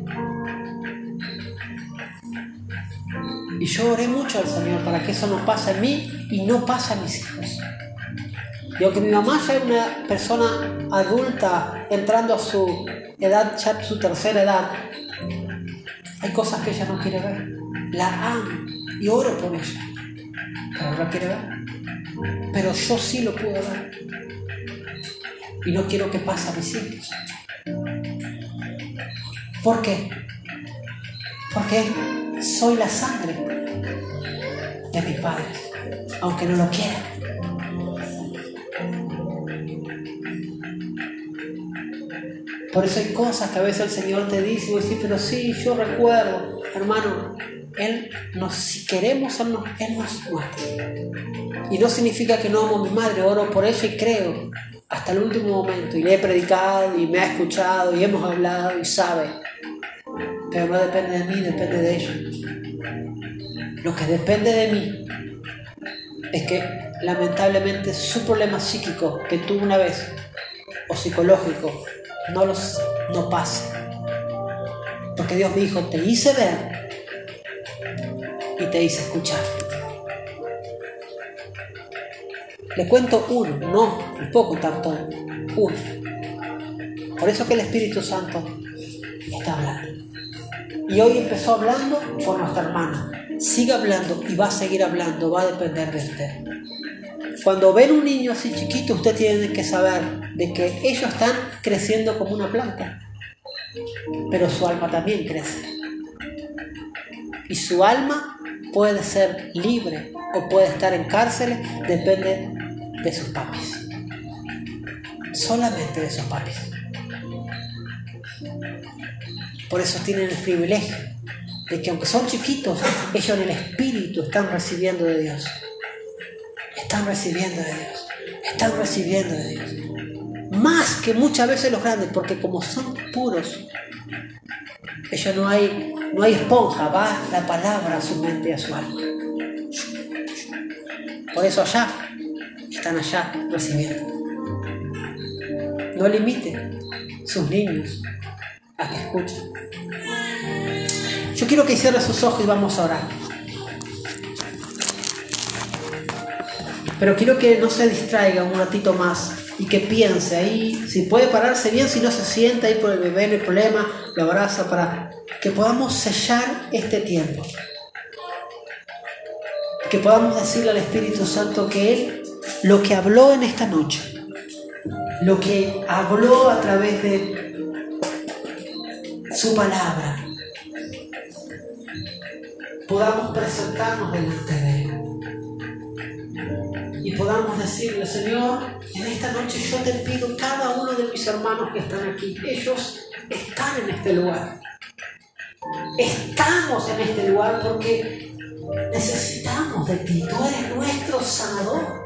Y yo oré mucho al Señor para que eso no pase en mí y no pase a mis hijos. Y aunque mi mamá ya es una persona adulta, entrando a su edad, ya su tercera edad, hay cosas que ella no quiere ver. La amo y oro por ella, pero no la quiere ver. Pero yo sí lo puedo ver. Y no quiero que pase a mis hijos. ¿Por qué? Porque soy la sangre de mis padres, aunque no lo quieran. Por eso hay cosas que a veces el Señor te dice y vos decís, pero sí, yo recuerdo, hermano, si queremos, Él nos muestra. Y no significa que no amo a mi madre, oro por ella y creo hasta el último momento, y le he predicado y me ha escuchado y hemos hablado y sabe. Pero no depende de mí, depende de ella. Lo que depende de mí es que lamentablemente su problema psíquico que tuvo una vez o psicológico no pase. Porque Dios me dijo, te hice ver y te hice escuchar. Le cuento uno, no un poco tanto, uno. Por eso que el Espíritu Santo está hablando. Y hoy empezó hablando por nuestra hermana. Sigue hablando y va a seguir hablando, va a depender de usted. Cuando ven un niño así chiquito, usted tiene que saber de que ellos están creciendo como una planta, pero su alma también crece. Y su alma puede ser libre o puede estar en cárceles, depende de sus papis. Solamente de sus papis. Por eso tienen el privilegio de que aunque son chiquitos, ellos en el espíritu están recibiendo de Dios. Están recibiendo de Dios. Están recibiendo de Dios. Más que muchas veces los grandes, porque como son puros, ellos no hay esponja, va la palabra a su mente y a su alma. Por eso están allá recibiendo. No limite sus niños a que escuchen. Yo quiero que cierre sus ojos y vamos a orar. Pero quiero que no se distraiga un ratito más y que piense ahí, si puede pararse bien, si no se sienta ahí por el bebé, no hay problema, lo abraza para que podamos sellar este tiempo. Que podamos decirle al Espíritu Santo que Él, lo que habló en esta noche, lo que habló a través de su palabra, podamos presentarnos delante de Él y podamos decirle: Señor, en esta noche yo te pido, cada uno de mis hermanos que están aquí, ellos están en este lugar, estamos en este lugar porque necesitamos de ti. Tú eres nuestro sanador.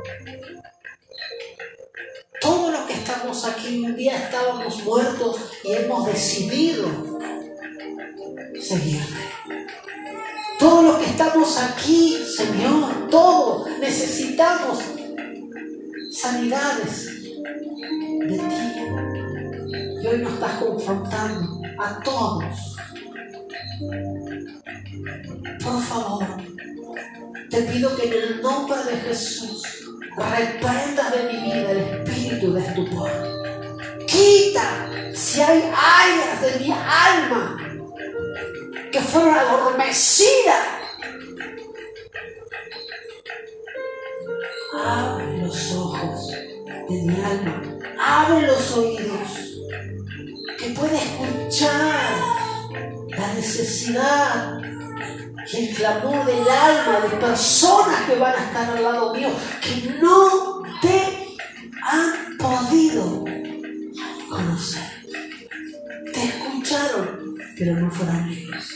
Todos los que estamos aquí un día estábamos muertos y hemos decidido seguirte. Todos los que estamos aquí, Señor, todos necesitamos sanidades de ti. Y hoy nos estás confrontando a todos. Por favor, te pido que en el nombre de Jesús reprendas de mi vida el espíritu de estupor. Quita si hay áreas de mi alma que fueron adormecidas. Abre los ojos de mi alma, abre los oídos, que pueda escuchar la necesidad y el clamor del alma de personas que van a estar al lado mío, que no te han podido conocer. Te escucharon, pero no fueron ellos.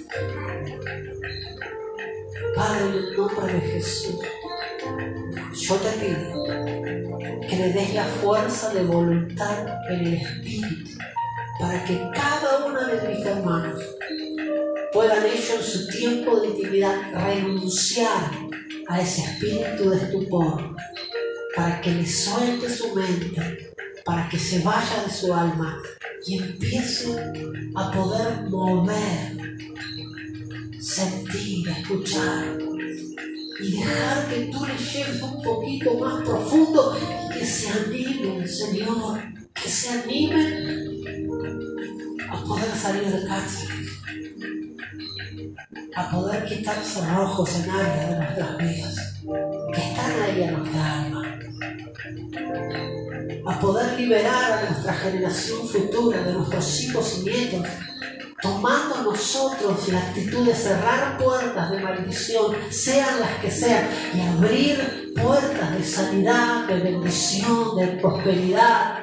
Padre, en el nombre de Jesús, yo te pido que le des la fuerza de voluntad en el espíritu para que cada uno de mis hermanos puedan ellos en su tiempo de intimidad renunciar a ese espíritu de estupor, para que le suelte su mente, para que se vaya de su alma y empiece a poder mover, sentir, escuchar y dejar que tú le lleves un poquito más profundo y que se animen, Señor, que se animen a poder salir de cárcel, a poder quitar cerrojos en áreas de nuestras vidas que están ahí en nuestra alma, a poder liberar a nuestra generación futura, de nuestros hijos y nietos, tomando nosotros la actitud de cerrar puertas de maldición, sean las que sean, y abrir puertas de sanidad, de bendición, de prosperidad,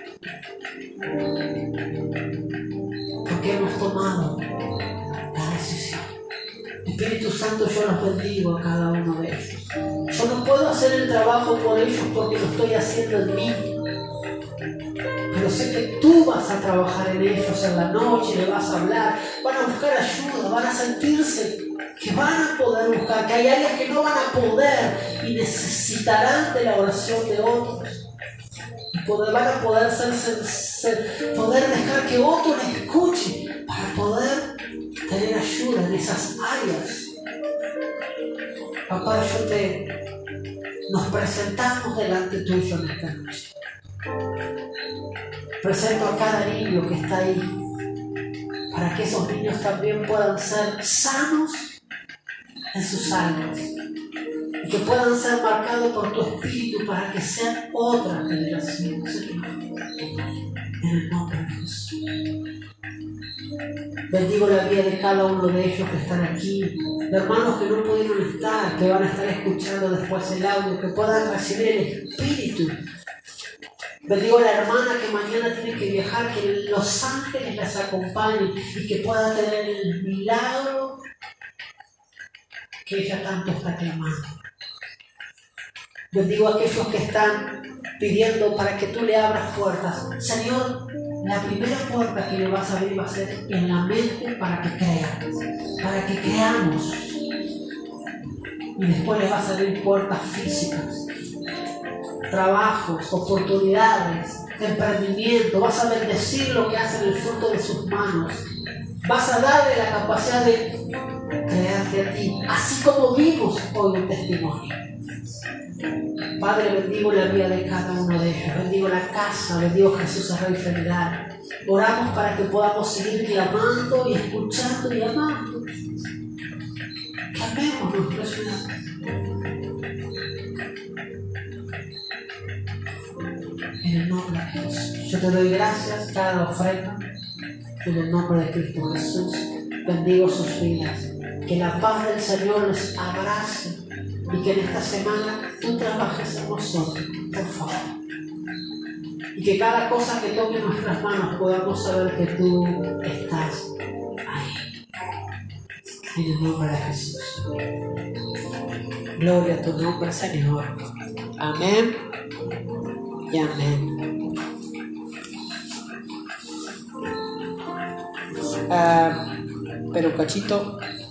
porque hemos tomado la decisión. Espíritu Santo, yo los bendigo a cada uno de ellos. Yo no puedo hacer el trabajo por ellos porque lo estoy haciendo en mí, pero sé que tú vas a trabajar en ellos en la noche, le vas a hablar, van a buscar ayuda, van a sentirse que van a poder buscar, que hay áreas que no van a poder y necesitarán de la oración de otros. Y van a poder poder dejar que otros les escuchen para poder tener ayuda en esas áreas. Papá, nos presentamos delante tuyo en esta noche. Presento a cada niño que está ahí, para que esos niños también puedan ser sanos en sus almas y que puedan ser marcados por tu Espíritu para que sean otra generación, Señor. En el nombre de Jesús. Bendigo la vida de cada uno de ellos que están aquí, de hermanos que no pudieron estar, que van a estar escuchando después el audio, que puedan recibir el Espíritu. Bendigo a la hermana que mañana tiene que viajar, que los ángeles las acompañen y que pueda tener el milagro que ella tanto está clamando. Bendigo a aquellos que están pidiendo para que tú le abras puertas. Señor, la primera puerta que le vas a abrir va a ser en la mente para que crean, para que creamos. Y después le vas a abrir puertas físicas, trabajos, oportunidades, emprendimiento. Vas a bendecir lo que hace en el fruto de sus manos. Vas a darle la capacidad de crearte a ti, así como vimos hoy un testimonio. Padre, bendigo la vida de cada uno de ellos, bendigo la casa, bendigo Jesús a Rey Federal. Oramos para que podamos seguir clamando y escuchando y amando. Que amemos nuestra ciudad. En el nombre de Jesús. Yo te doy gracias cada ofrenda. En el nombre de Cristo Jesús. Bendigo sus vidas. Que la paz del Señor les abrace. Y que en esta semana tú trabajes en nosotros, por favor. Y que cada cosa que toque nuestras manos podamos saber que tú estás ahí. En el nombre de Jesús. Gloria a tu nombre, Señor. Amén y amén. Pero cachito.